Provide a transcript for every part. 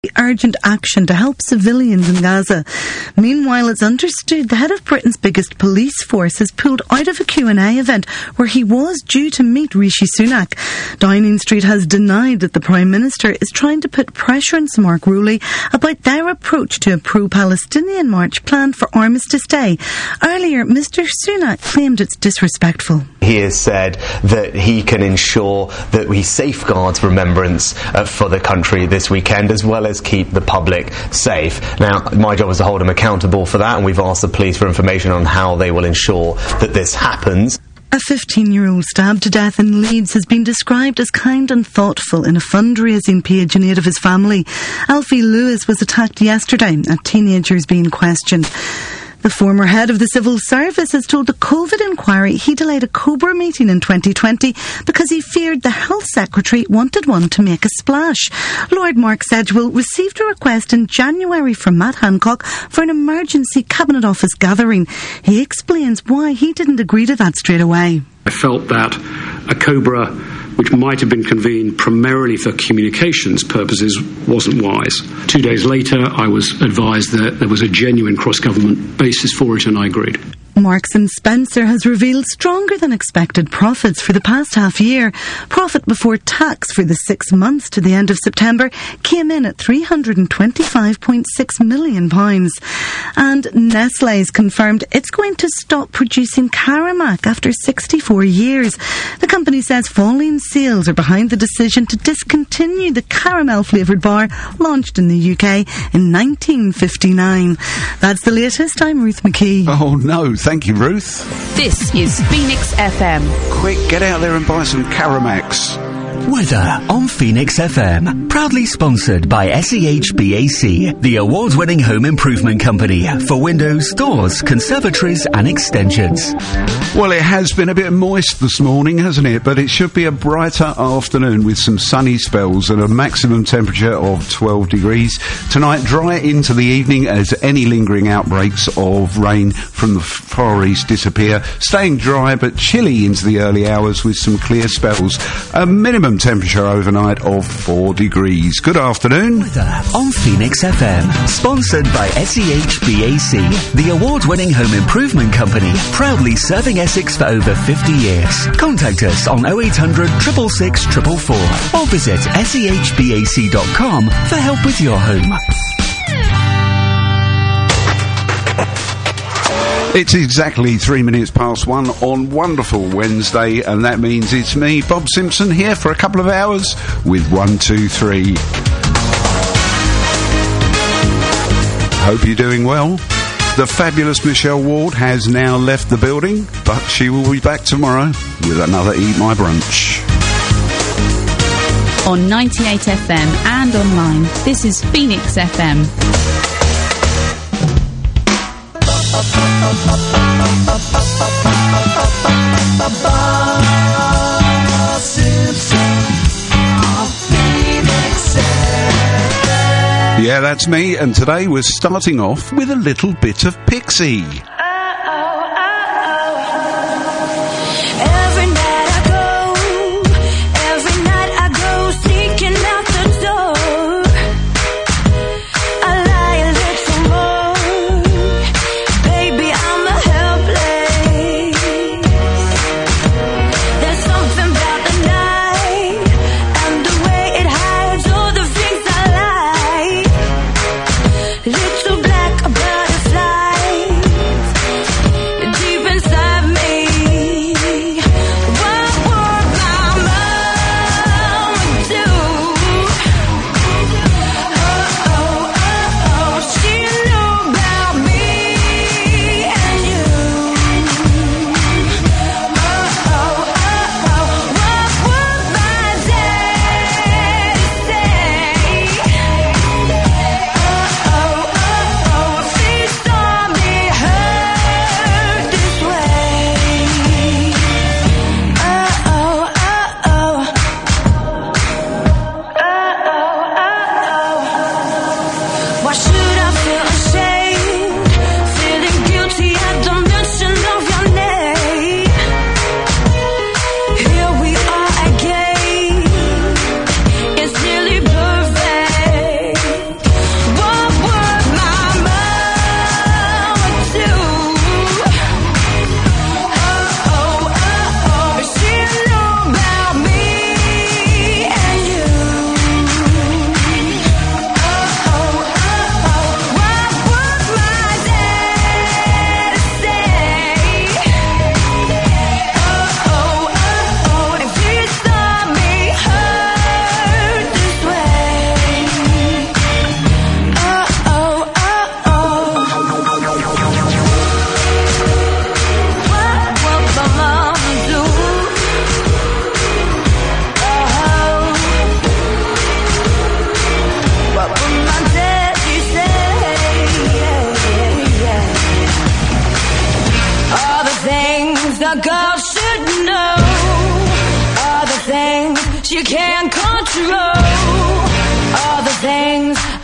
urgent action to help civilians in Gaza. Meanwhile, it's understood the head of Britain's biggest police force has pulled out of a Q&A event where he was due to meet Rishi Sunak. Downing Street has denied that the Prime Minister is trying to put pressure on Sir Mark Rowley about their approach to a pro-Palestinian march planned for Armistice Day. Earlier, Mr Sunak claimed it's disrespectful. He has said that he can ensure that he safeguards remembrance for the country this weekend, as well as keep the public safe. Now, my job is to hold him accountable for that, and we've asked the police for information on how they will ensure that this happens. A 15-year-old stabbed to death in Leeds has been described as kind and thoughtful in a fundraising page in aid of his family. Alfie Lewis was attacked yesterday. A teenager is being questioned. The former head of the civil service has told the COVID inquiry he delayed a COBRA meeting in 2020 because he feared the health secretary wanted one to make a splash. Lord Mark Sedgewill received a request in January from Matt Hancock for an emergency Cabinet Office gathering. He explains why he didn't agree to that straight away. I felt that a COBRA which might have been convened primarily for communications purposes wasn't wise. 2 days later, I was advised that there was a genuine cross-government basis for it, and I agreed. Marks & Spencer has revealed stronger than expected profits for the past half year. Profit before tax for the 6 months to the end of September came in at £325.6 million. And Nestlé has confirmed it's going to stop producing Caramac after 64 years. The company says falling sales are behind the decision to discontinue the caramel-flavoured bar launched in the UK in 1959. That's the latest. I'm Ruth McKee. Oh no, thank you, Ruth. This is Phoenix FM. Quick, get out there and buy some Caramacs. Weather on Phoenix FM. Proudly sponsored by SEHBAC, the award-winning home improvement company for windows, doors, conservatories and extensions. Well, it has been a bit moist this morning, hasn't it? But it should be a brighter afternoon with some sunny spells and a maximum temperature of 12 degrees. Tonight, dry into the evening as any lingering outbreaks of rain from the Far East disappear. Staying dry but chilly into the early hours with some clear spells. A minimum temperature overnight of 4 degrees. Good afternoon. Weather on Phoenix FM. Sponsored by SEHBAC, the award-winning home improvement company, proudly serving Essex for over 50 years. Contact us on 0800 666 444 or visit sehbac.com for help with your home. It's exactly 3 minutes past 1 on wonderful Wednesday, and that means it's me, Bob Simpson, here for a couple of hours with 1, 2, 3. Hope you're doing well. The fabulous Michelle Ward has now left the building, but she will be back tomorrow with another Eat My Brunch. On 98 FM and online, this is Phoenix FM. Yeah, that's me, and today we're starting off with a little bit of Pixie.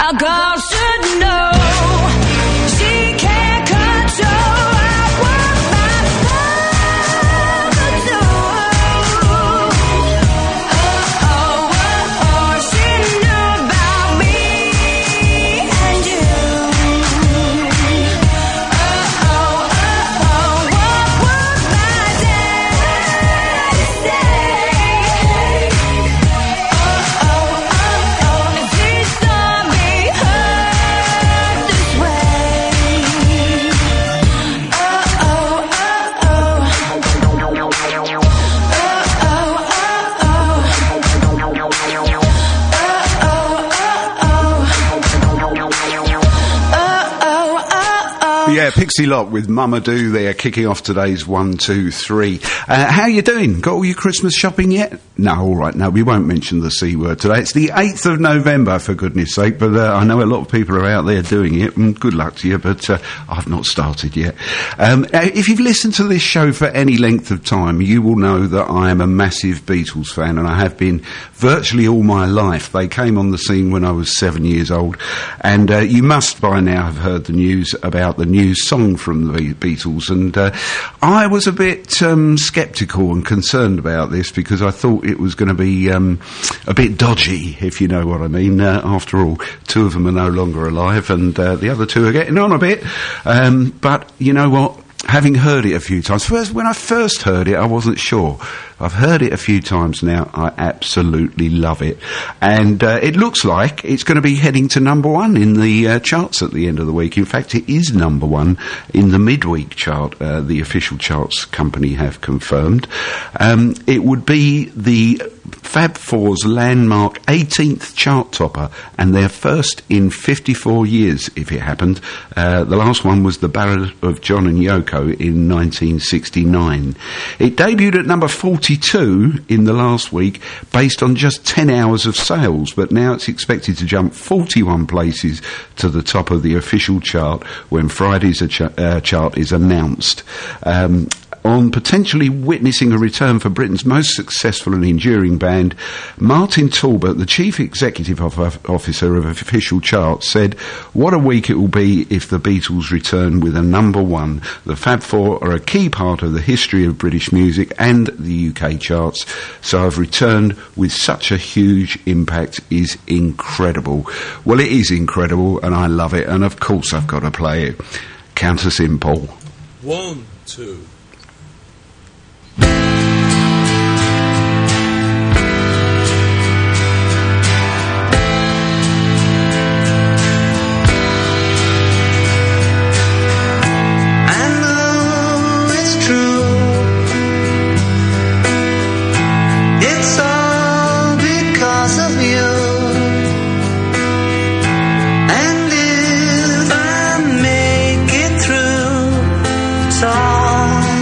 A girl should know she can't control. I want myself to do. She knew about me and you. What would my daddy say? If he saw me hurt this way. Yeah, Pixie Lott with Mama Do there, kicking off today's 1, 2, 3. How you doing? Got all your Christmas shopping yet? No, all right, no, we won't mention the C word today. It's the 8th of November, for goodness sake, but I know a lot of people are out there doing it, and good luck to you, but I've not started yet. If you've listened to this show for any length of time, you will know that I am a massive Beatles fan, and I have been virtually all my life. They came on the scene when I was 7 years old, and you must by now have heard the news about the new song from the Beatles, and I was a bit sceptical and concerned about this because I thought it was going to be a bit dodgy, if you know what I mean. After all, two of them are no longer alive, and the other two are getting on a bit. But you know what? Having heard it a few times, when I first heard it, I wasn't sure. I've heard it a few times now. I absolutely love it. And it looks like it's going to be heading to number one in the charts at the end of the week. In fact, it is number one in the midweek chart. The official charts company have confirmed. It would be the Fab Four's landmark 18th chart topper, and their first in 54 years, if it happened. The last one was The Ballad of John and Yoko in 1969. It debuted at number 42 in the last week, based on just 10 hours of sales, but now it's expected to jump 41 places to the top of the official chart when Friday's chart is announced. On potentially witnessing a return for Britain's most successful and enduring band, Martin Talbot, the Chief Executive Officer of Official Charts, said, "What a week it will be if the Beatles return with a number one. The Fab Four are a key part of the history of British music and the UK charts, so I've returned with such a huge impact is incredible." Well, it is incredible, and I love it, and of course I've got to play it. Count us in, Paul. 1, 2. All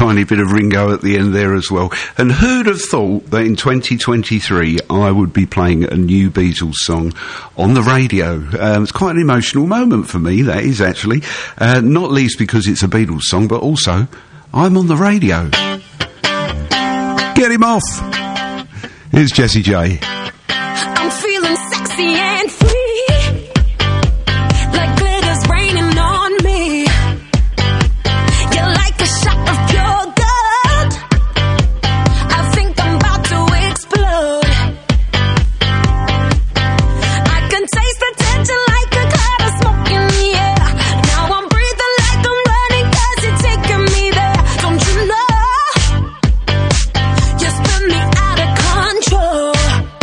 tiny bit of Ringo at the end there as well. And who'd have thought that in 2023 I would be playing a new Beatles song on the radio? It's quite an emotional moment for me, that is actually. Not least because it's a Beatles song, but also I'm on the radio. Get him off! Here's Jessie J. I'm feeling sexy and free, like glitter's raining on me. You're like a shot of pure gold. I think I'm about to explode. I can taste the tension like a cloud of smoke in the air. Now I'm breathing like I'm running 'cause you're taking me there. Don't you know? You spin me out of control.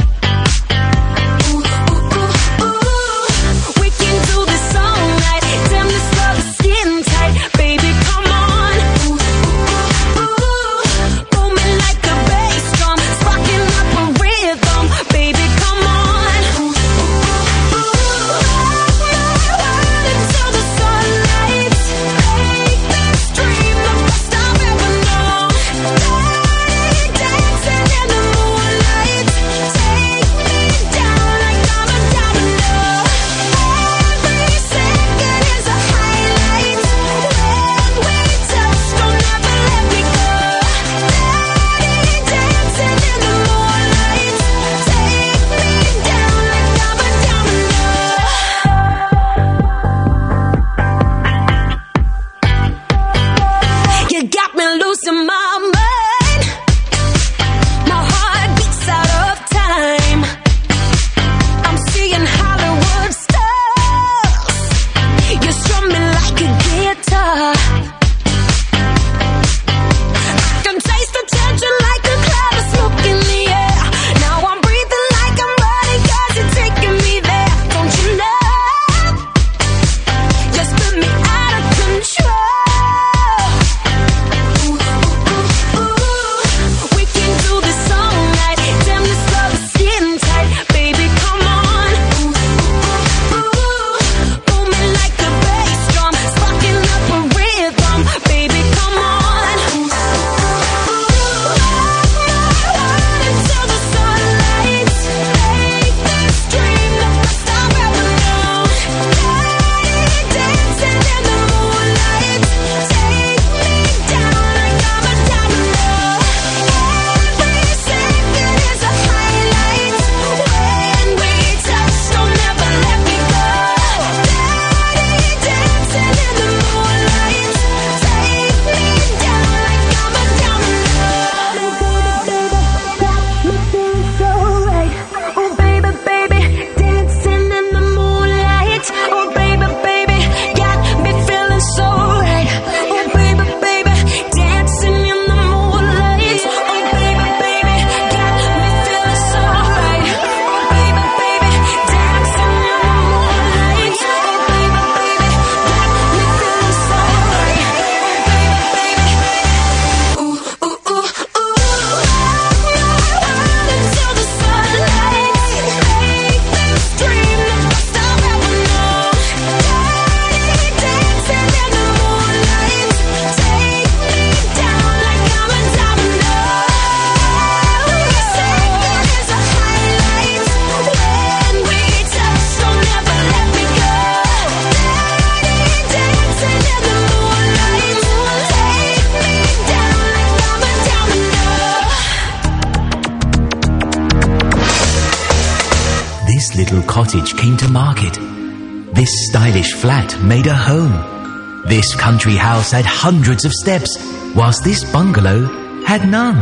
little cottage came to market. This stylish flat made a home. This country house had hundreds of steps, whilst this bungalow had none.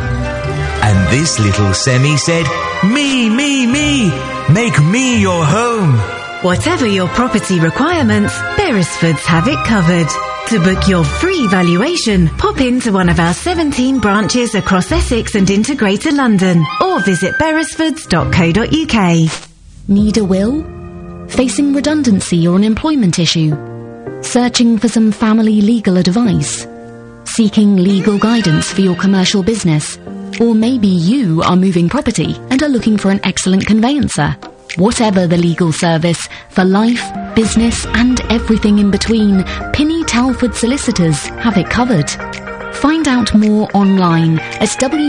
And this little semi said, "Me, me, me, make me your home." Whatever your property requirements, Beresfords have it covered. To book your free valuation, pop into one of our 17 branches across Essex and into Greater London, or visit beresfords.co.uk. Need a will? Facing redundancy or an employment issue? Searching for some family legal advice? Seeking legal guidance for your commercial business? Or maybe you are moving property and are looking for an excellent conveyancer. Whatever the legal service, for life, business and everything in between, Pinny Talford Solicitors have it covered. Find out more online at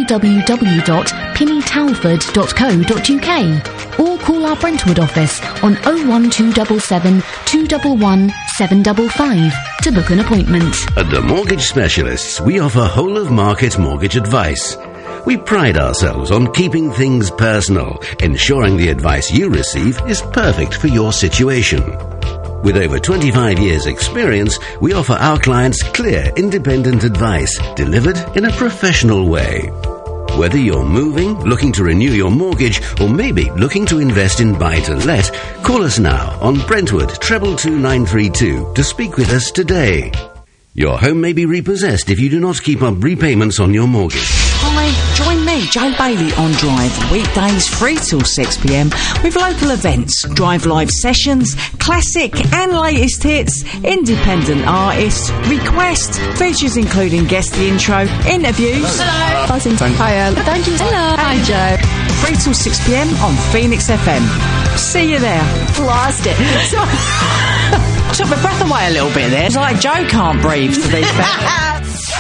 www.pinnytalford.co.uk or call our Brentwood office on 01277 211 755 to book an appointment. At the Mortgage Specialists, we offer whole-of-market mortgage advice. We pride ourselves on keeping things personal, ensuring the advice you receive is perfect for your situation. With over 25 years' experience, we offer our clients clear, independent advice delivered in a professional way. Whether you're moving, looking to renew your mortgage, or maybe looking to invest in buy-to-let, call us now on Brentwood 222 to speak with us today. Your home may be repossessed if you do not keep up repayments on your mortgage. Hi, join me, Jo Bailey, on Drive, weekdays 3 till 6 p.m, with local events, Drive live sessions, classic and latest hits, independent artists, request, features including guest the intro, interviews. Hello. Buzzing. Hiya. Thank you. Hello. Hi, Jo. 3 till 6 p.m. on Phoenix FM. See you there. Lost it. Took my breath away a little bit there. It's like Jo can't breathe, to be fair.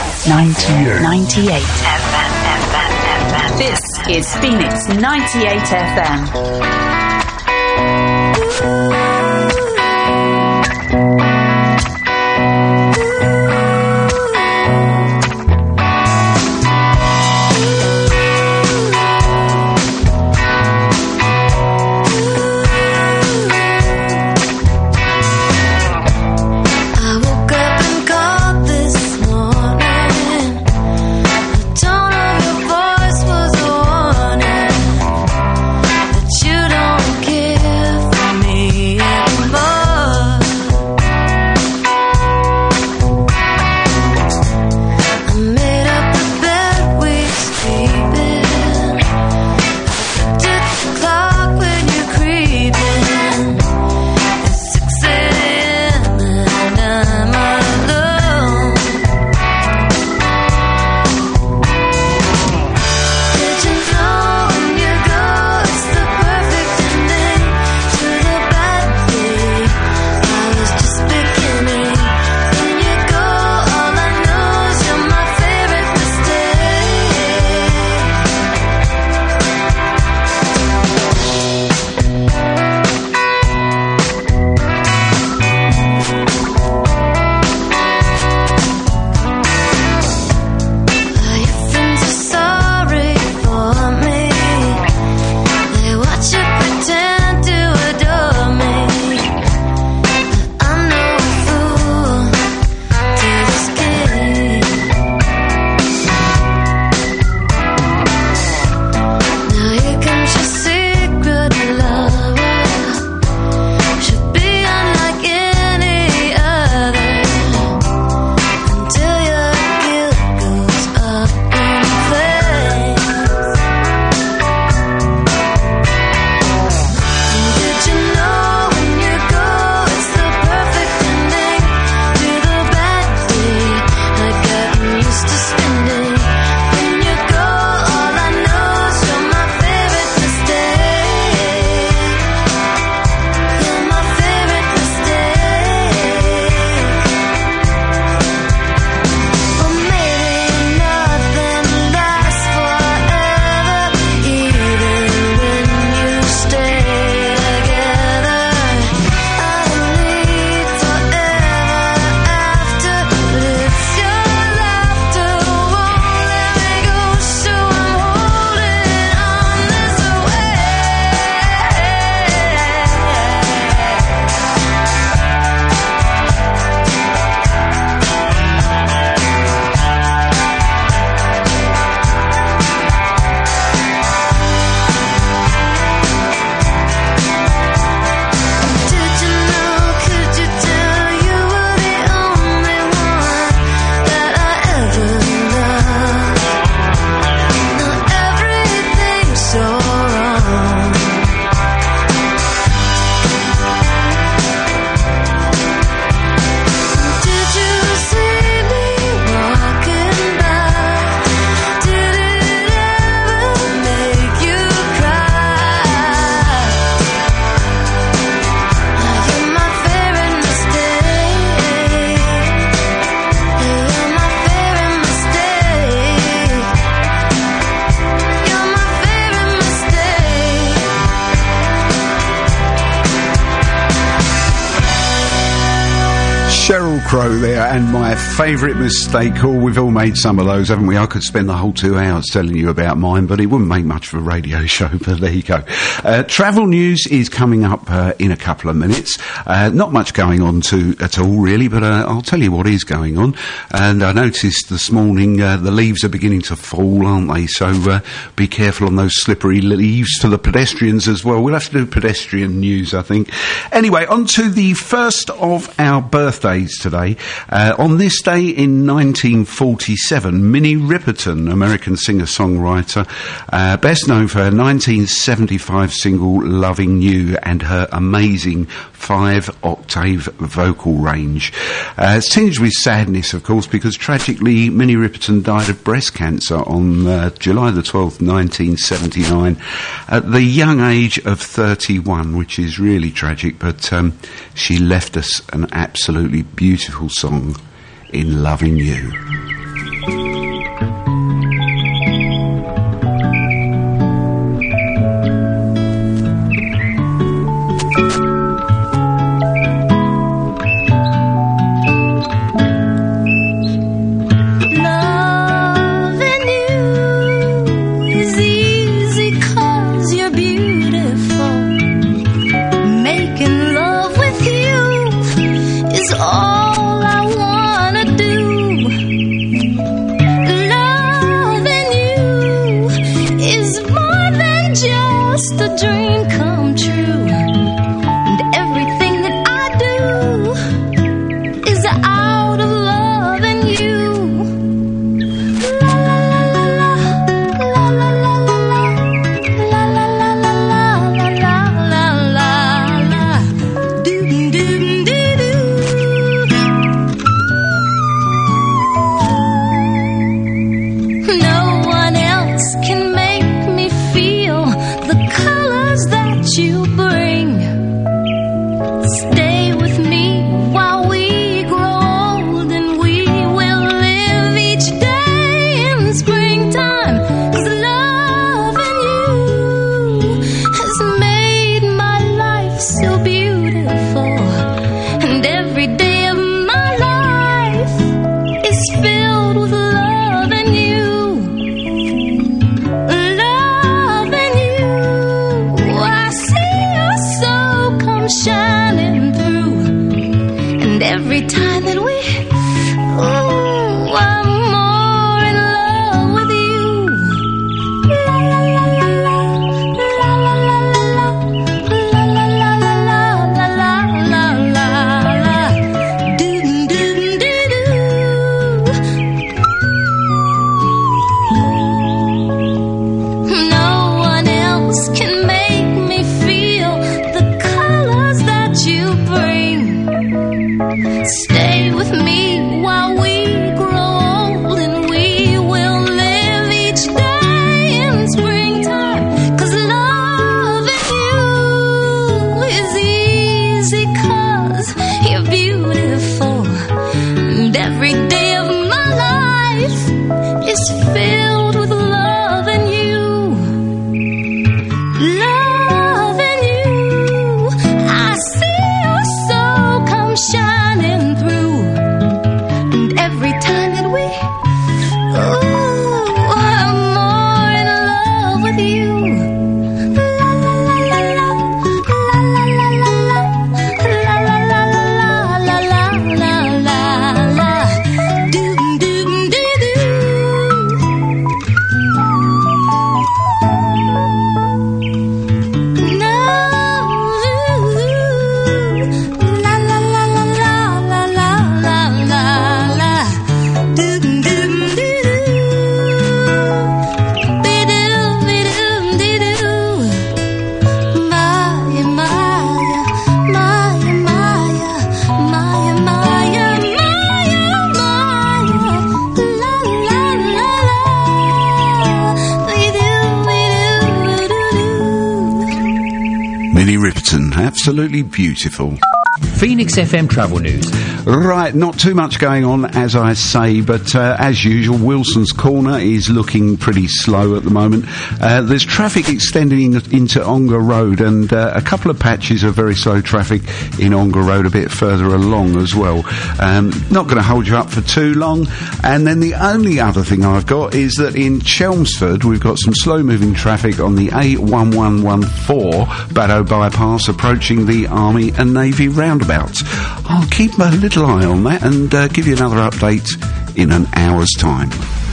98 FM. This is Phoenix 98 FM. You don't care for me. Sheryl Crow there, and my favourite mistake call. We've all made some of those, haven't we? I could spend the whole 2 hours telling you about mine, but it wouldn't make much for a radio show, but there you go. Travel news is coming up in a couple of minutes. Not much going on at all, really, but I'll tell you what is going on. And I noticed this morning the leaves are beginning to fall, aren't they? So be careful on those slippery leaves to the pedestrians as well. We'll have to do pedestrian news, I think. Anyway, on to the first of our birthdays today. On this day in 1947, Minnie Riperton, American singer-songwriter, best known for her 1975 single Loving You and her amazing 5-octave vocal range. It's tinged with sadness, of course, because tragically Minnie Riperton died of breast cancer on July the 12th, 1979, at the young age of 31, which is really tragic, but she left us an absolutely beautiful song in Loving You. All I wanna do. Minnie Riperton, absolutely beautiful. Phoenix FM travel news. Right, not too much going on, as I say, but as usual, Wilson's Corner is looking pretty slow at the moment. There's traffic extending into Ongar Road, and a couple of patches of very slow traffic in Ongar Road a bit further along as well. Not going to hold you up for too long. And then the only other thing I've got is that in Chelmsford, we've got some slow-moving traffic on the A1114 Baddow Bypass approaching the Army and Navy roundabouts. I'll keep a little eye on that and give you another update in an hour's time.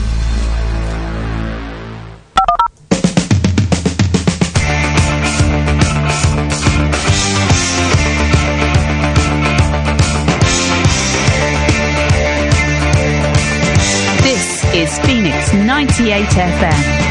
This is Phoenix 98 FM.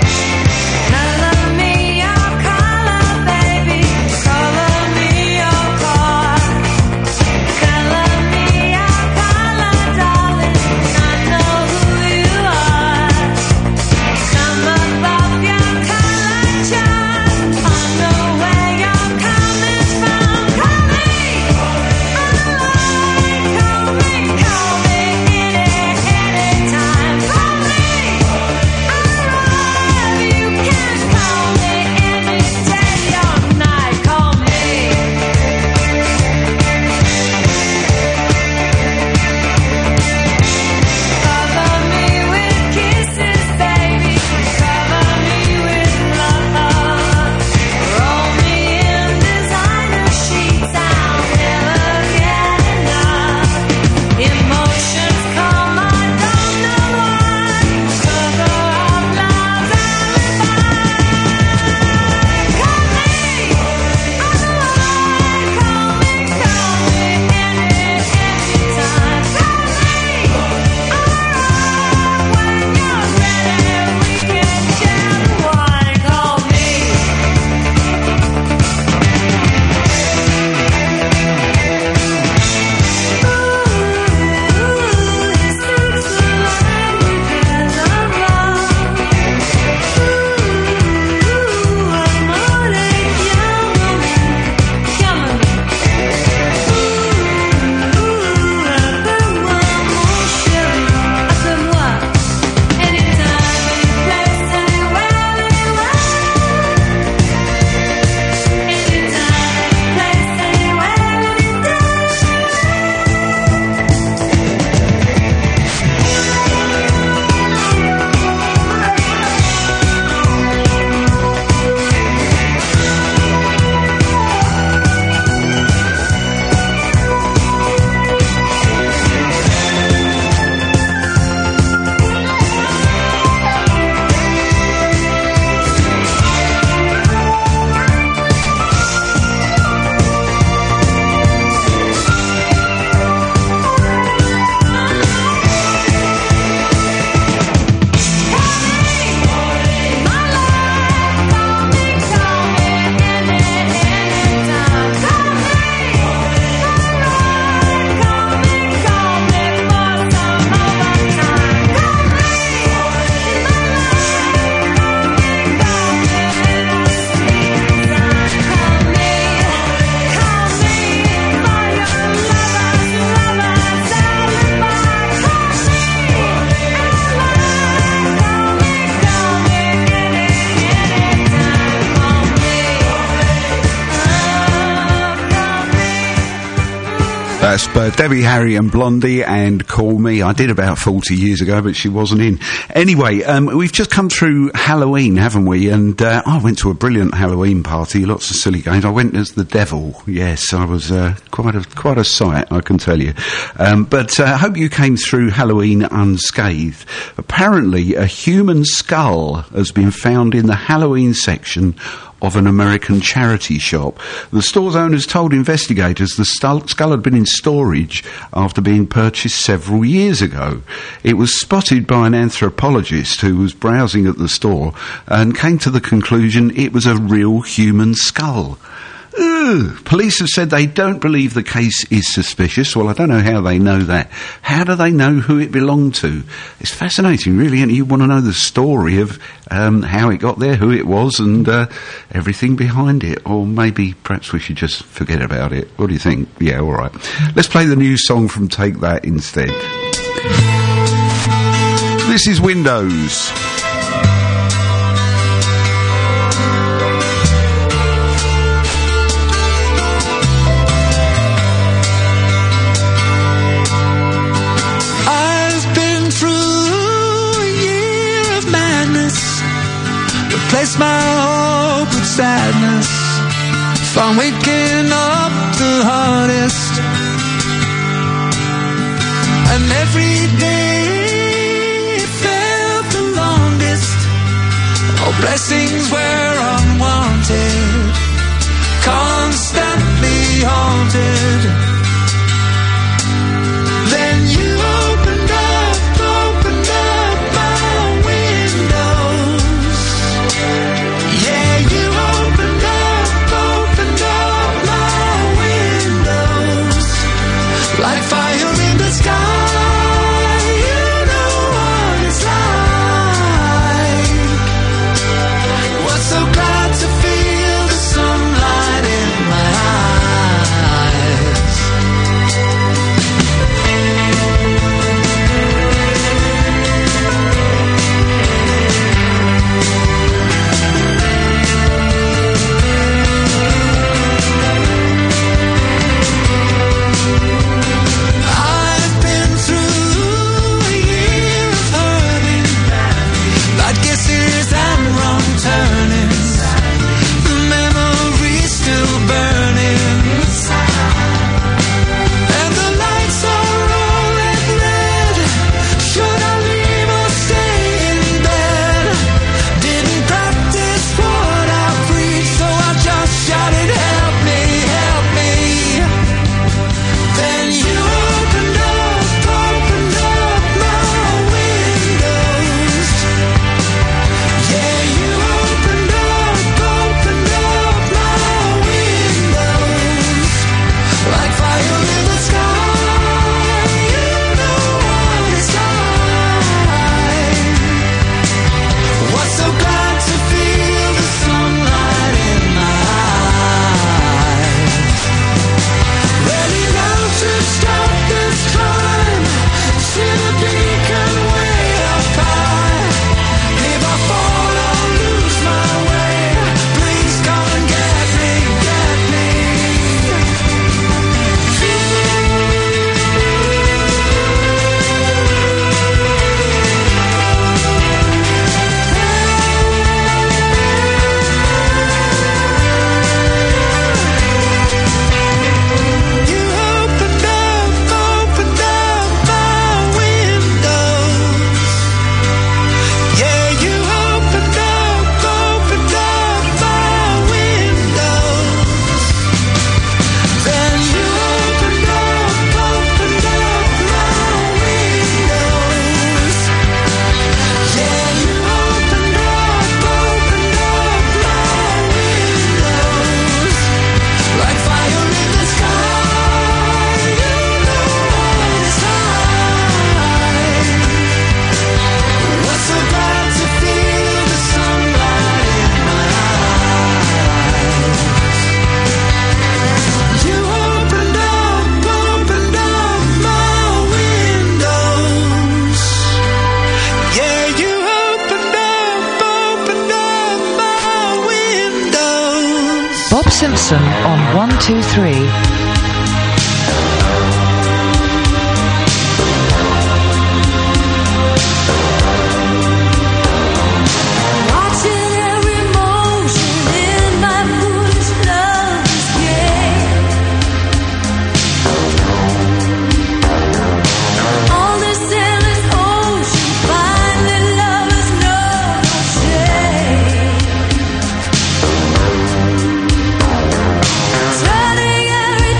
That's Debbie Harry and Blondie and Call Me. I did about 40 years ago, but she wasn't in. Anyway, we've just come through Halloween, haven't we? And I went to a brilliant Halloween party, lots of silly games. I went as the devil. Yes, I was quite a sight, I can tell you. But I hope you came through Halloween unscathed. Apparently, a human skull has been found in the Halloween section of an American charity shop. The store's owners told investigators the skull had been in storage after being purchased several years ago. It was spotted by an anthropologist who was browsing at the store and came to the conclusion it was a real human skull. Police have said they don't believe the case is suspicious. Well, I don't know how they know that. How do they know who it belonged to? It's fascinating, really, and you want to know the story of how it got there, who it was, and everything behind it. Or maybe, perhaps we should just forget about it. What do you think? Yeah, all right. Let's play the new song from Take That instead. This is Windows. Replace my hope with sadness. If I'm waking up the hardest, and every day it felt the longest. All blessings were unwanted, constantly haunted. Then you opened up my windows. Yeah, you opened up my windows. Like fire in the sky, you know what it's like. Was so glad to feel the sunlight in my eyes. I've been through a year of hurting, bad guesses and wrong turnings. The memories still burning, and the lights are rolling red. Should I leave or stay in bed? Didn't practice what I preached, so I just shouted, help me, help me. Then you opened up my windows. Yeah, you opened up my windows. Like fire in the sky, you know what it's like. Was so glad to feel the sunlight in my eyes. Ready now to start this climb. See the beacon way up high. If I fall or lose my way, please come and get me, get me. You opened up my windows. Yeah, you opened up my windows. Then you opened up my windows. Yeah, you opened up my windows. Like fire in the sky, you know what it's like. Was so glad to feel the sunlight in my eyes. You opened up my windows. Yeah, you opened up my windows. Bob Simpson on 123. Watching every motion in my foolish love's game. On this endless ocean, finally lovers know no shame. Turning every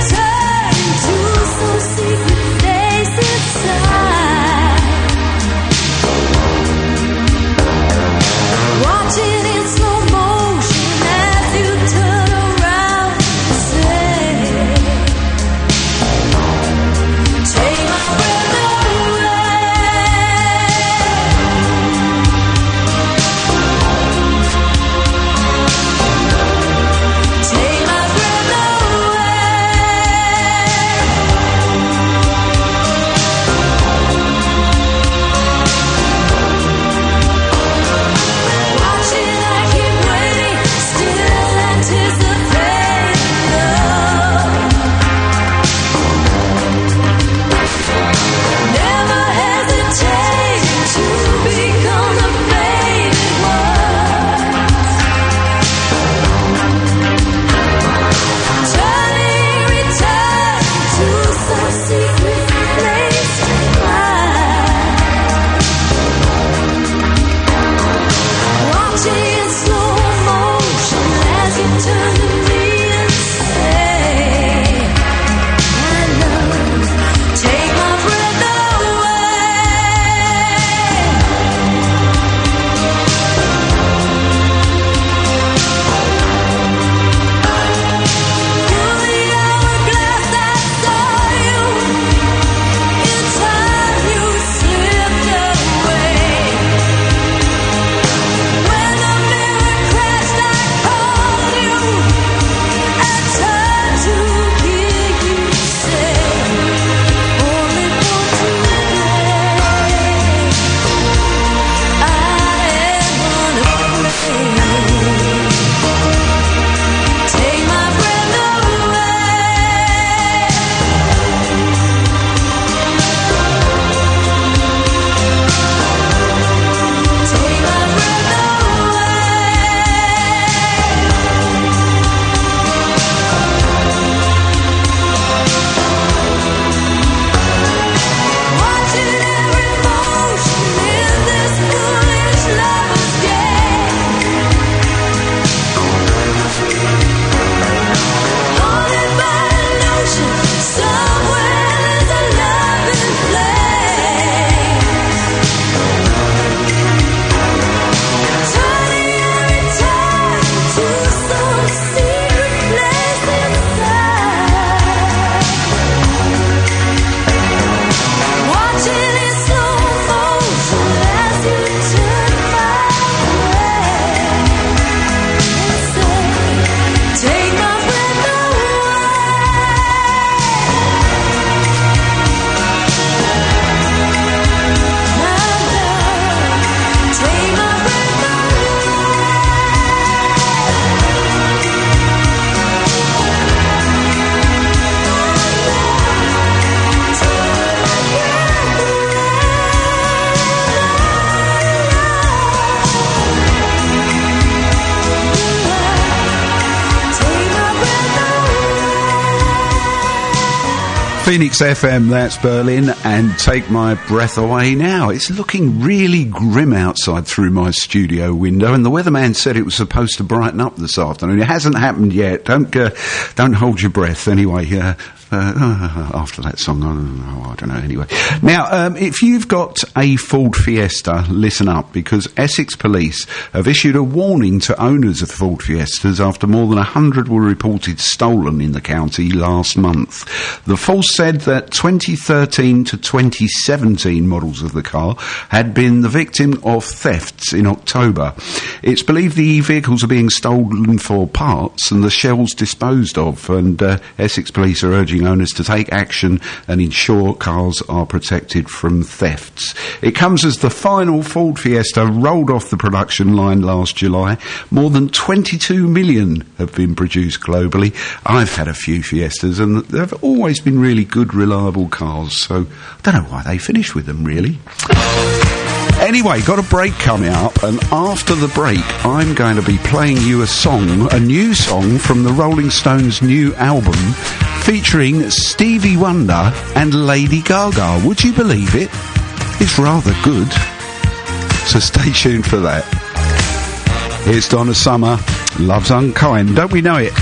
Phoenix FM, that's Berlin, and Take My Breath Away Now. It's looking really grim outside through my studio window, and the weatherman said it was supposed to brighten up this afternoon. It hasn't happened yet. Don't hold your breath anyway. After that song, I don't know, anyway. Now, if you've got a Ford Fiesta, listen up, because Essex Police have issued a warning to owners of Ford Fiestas after more than 100 were reported stolen in the county last month. The force said that 2013 to 2017 models of the car had been the victim of thefts in October. It's believed the vehicles are being stolen for parts and the shells disposed of, and Essex Police are urging owners to take action and ensure cars are protected from thefts. It comes as the final Ford Fiesta rolled off the production line last July. More than 22 million have been produced globally. I've had a few Fiestas and they've always been really good, reliable cars, so I don't know why they finished with them, really. Anyway, got a break coming up, and after the break I'm going to be playing you a new song from the Rolling Stones' new album featuring Stevie Wonder and Lady Gaga. Would you believe it? It's rather good. So stay tuned for that. Here's Donna Summer, Love's Unkind. Don't we know it?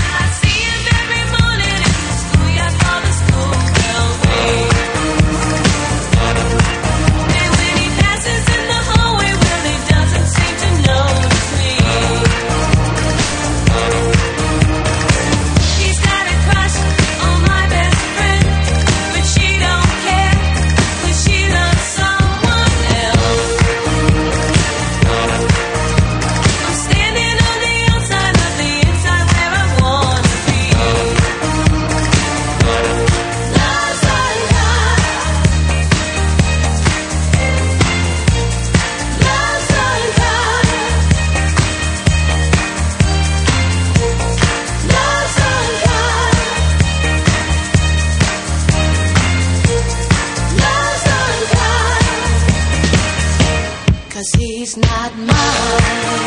He's not mine.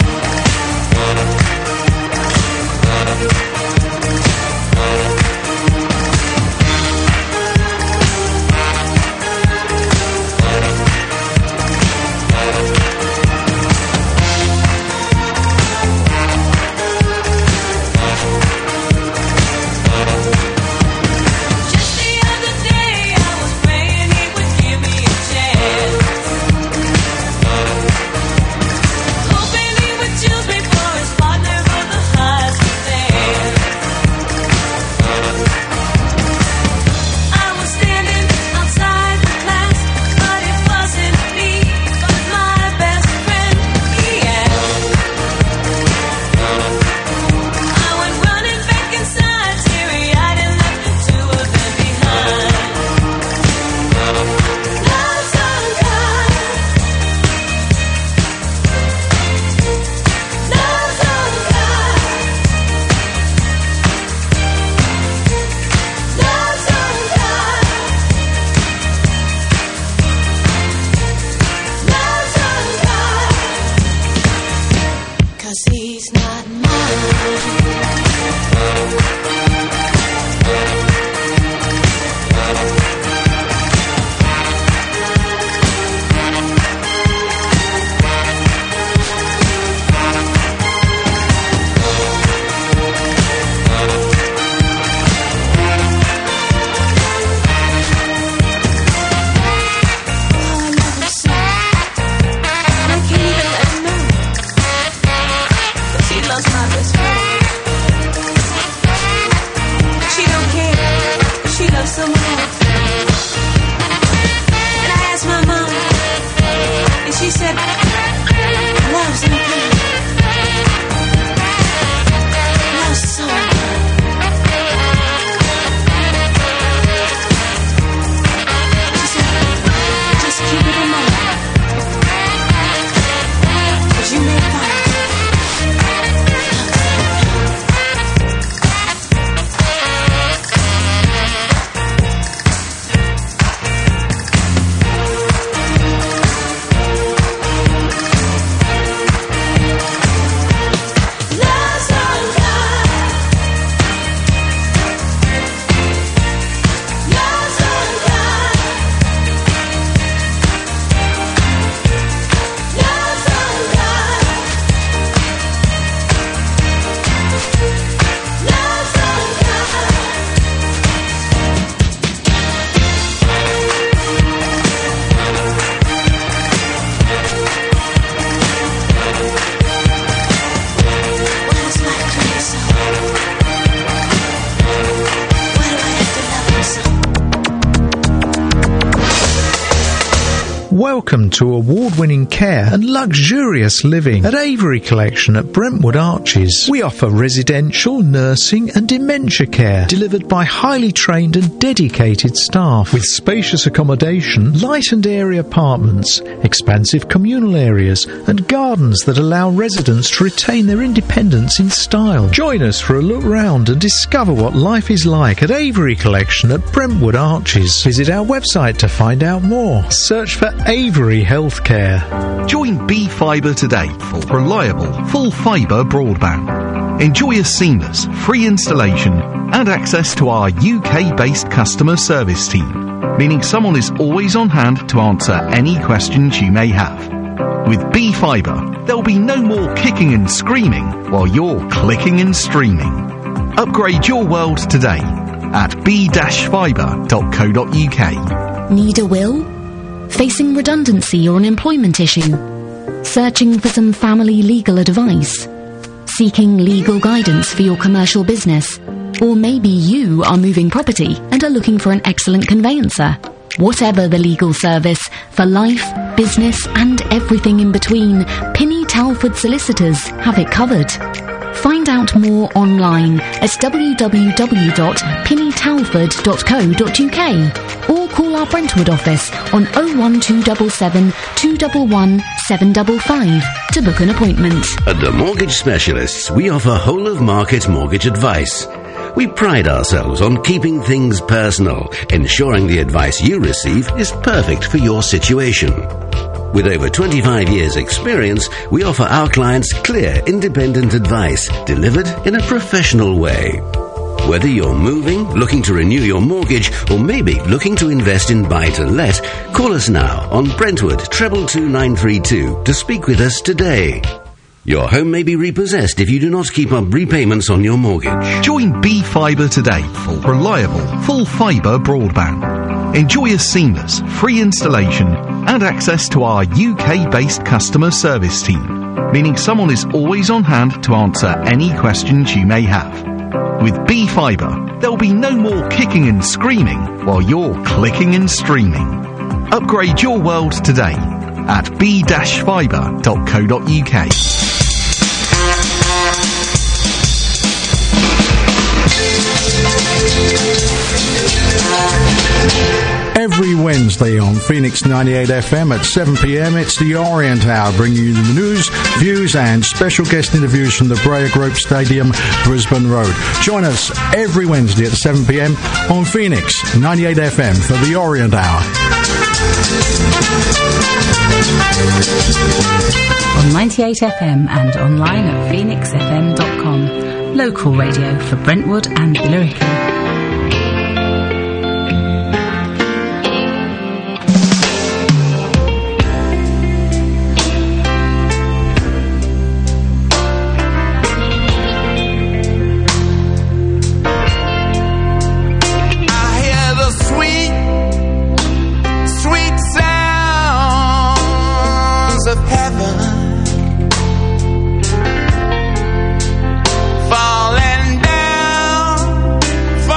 Welcome to award-winning care and luxurious living at Avery Collection at Brentwood Arches. We offer residential, nursing and dementia care delivered by highly trained and dedicated staff with spacious accommodation, light and airy apartments, expansive communal areas and gardens that allow residents to retain their independence in style. Join us for a look round and discover what life is like at Avery Collection at Brentwood Arches. Visit our website to find out more. Search for Avery Healthcare. Join B-Fibre today for reliable, full-fibre broadband. Enjoy a seamless, free installation and access to our UK-based customer service team, meaning someone is always on hand to answer any questions you may have. With B-Fibre, there'll be no more kicking and screaming while you're clicking and streaming. Upgrade your world today at b-fibre.co.uk. Need a will? Facing redundancy or an employment issue? Searching for some family legal advice? Seeking legal guidance for your commercial business? Or maybe you are moving property and are looking for an excellent conveyancer? Whatever the legal service, for life, business and everything in between, Pinny Talford Solicitors have it covered. Find out more online at www.pinnytalford.co.uk or call our Brentwood office on 01277 211 755 to book an appointment. At the Mortgage Specialists, we offer whole-of-market mortgage advice. We pride ourselves on keeping things personal, ensuring the advice you receive is perfect for your situation. With over 25 years' experience, we offer our clients clear, independent advice delivered in a professional way. Whether you're moving, looking to renew your mortgage, or maybe looking to invest in buy-to-let, call us now on Brentwood 222 to speak with us today. Your home may be repossessed if you do not keep up repayments on your mortgage. Join B-Fibre today for reliable, full-fibre broadband. Enjoy a seamless, free installation and access to our UK-based customer service team, meaning someone is always on hand to answer any questions you may have. With B-Fibre, there'll be no more kicking and screaming while you're clicking and streaming. Upgrade your world today at b-fibre.co.uk. Every Wednesday on Phoenix 98 FM at 7 p.m, it's the Orient Hour, bringing you the news, views and special guest interviews from the Breyer Group Stadium, Brisbane Road. Join us every Wednesday at 7 p.m. on Phoenix 98 FM for the Orient Hour. On 98 FM and online at phoenixfm.com. Local radio for Brentwood and Billericay. Falling down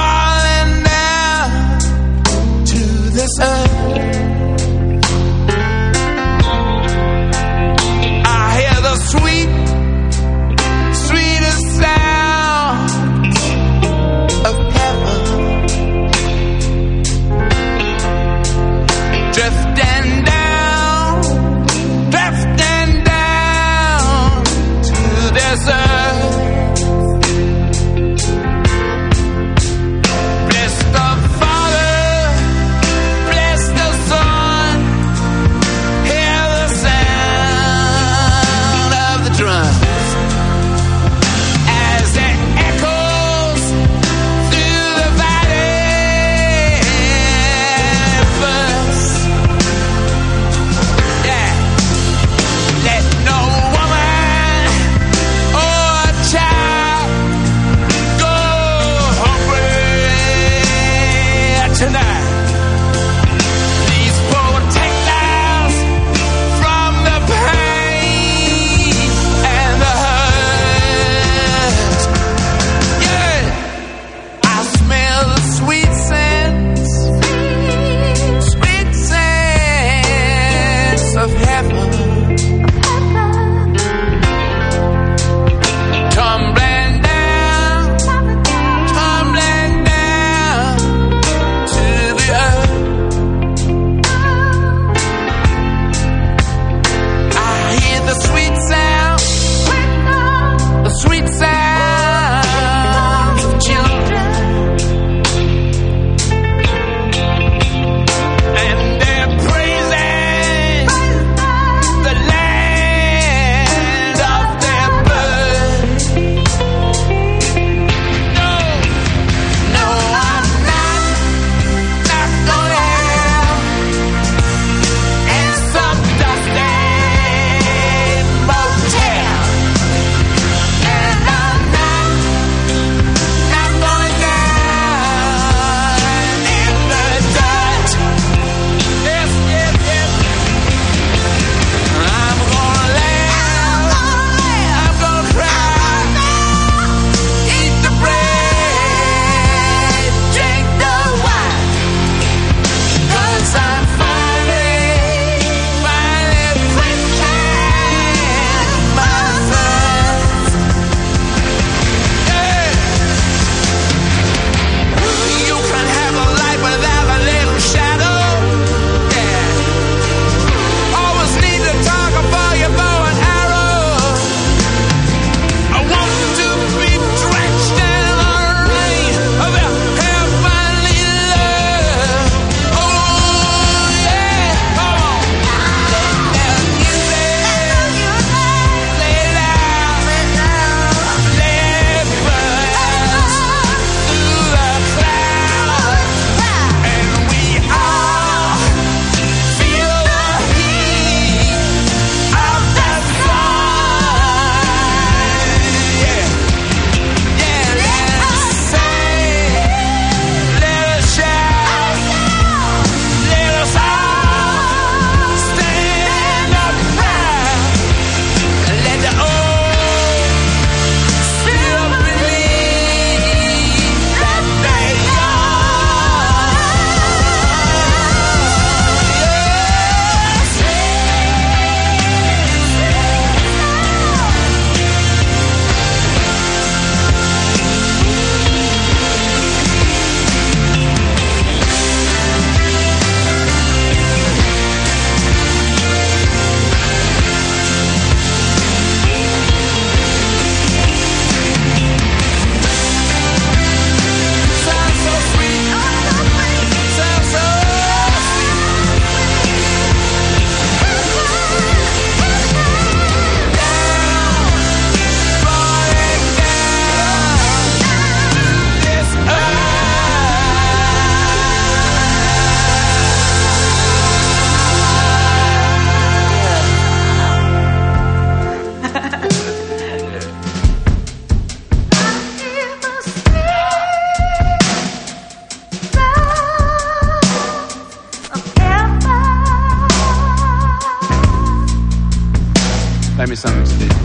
me something to do.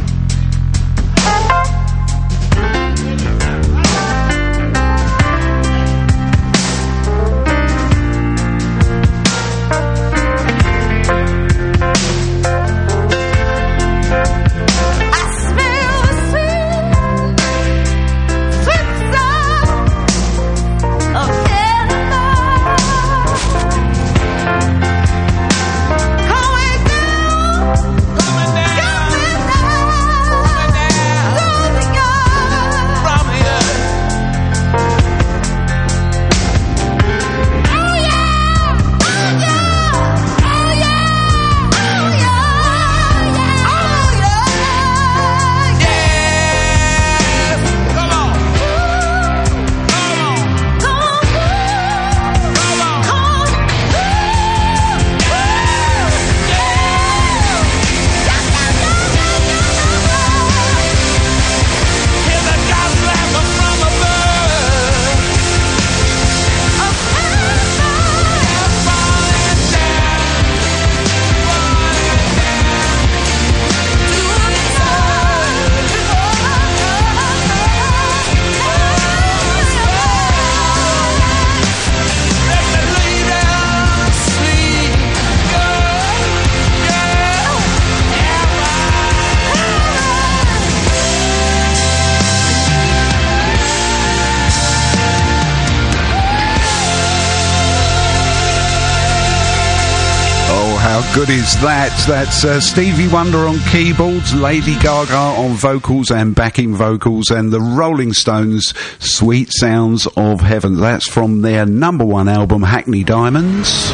Good is that? That's Stevie Wonder on keyboards, Lady Gaga on vocals and backing vocals, and the Rolling Stones' Sweet Sounds of Heaven. That's from their number one album, Hackney Diamonds,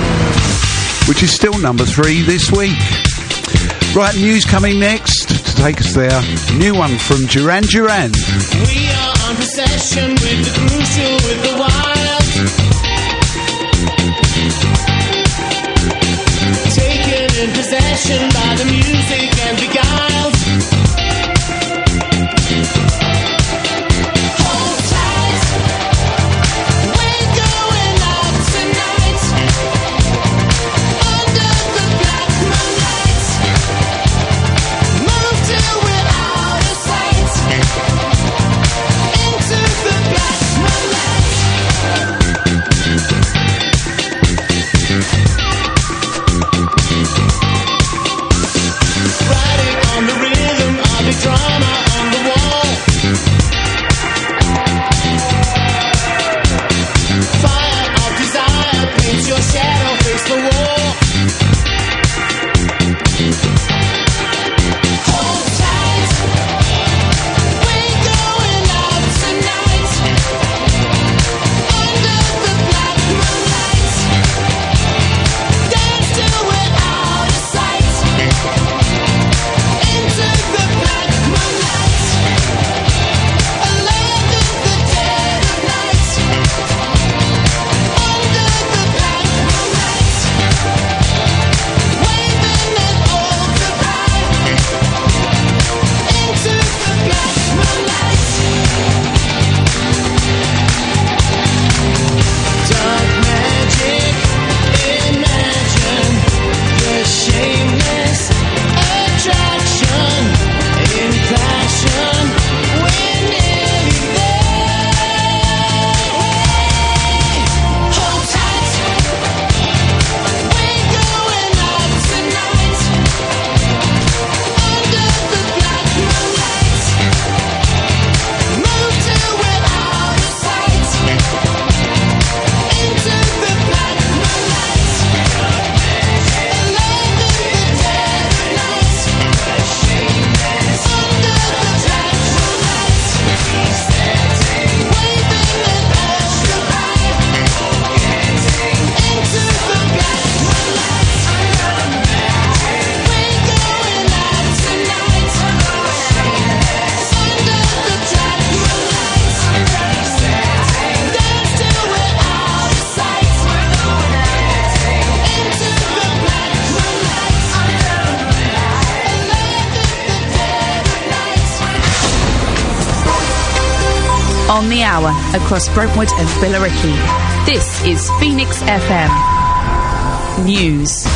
which is still number 3 this week. Right, news coming next to take us there. New one from Duran Duran. We are on possession with the crucial, with the wild. Taken in possession by the music and beguiled. Hold tight, we're going out tonight. Under the black moonlight. Move till we're out of sight. Into the black riding on the rhythm of the drama on the wall. Fire of desire paints your shadow, face the wall. Hold tight, we're going out tonight. Under the black moonlight. Dance till we're out of sight. Into the black moonlight. Alone in the dead of night. Under the black moonlight. Waving at all goodbye. Into the black moonlight. Dark magic, imagine the shameless attraction in passion. We're nearly there. Hold tight, we're going out tonight. Under the black moonlight. Move till we're out of sight. Into the black moonlight. Alone in the dead of night. Under the black moonlight. Waving at all goodbye. Into the black moonlight. We're going out tonight. Under the black moonlight. Dance till we're out of sight. Into the black moonlight. On the hour across Brentwood and Billericay. This is Phoenix FM News.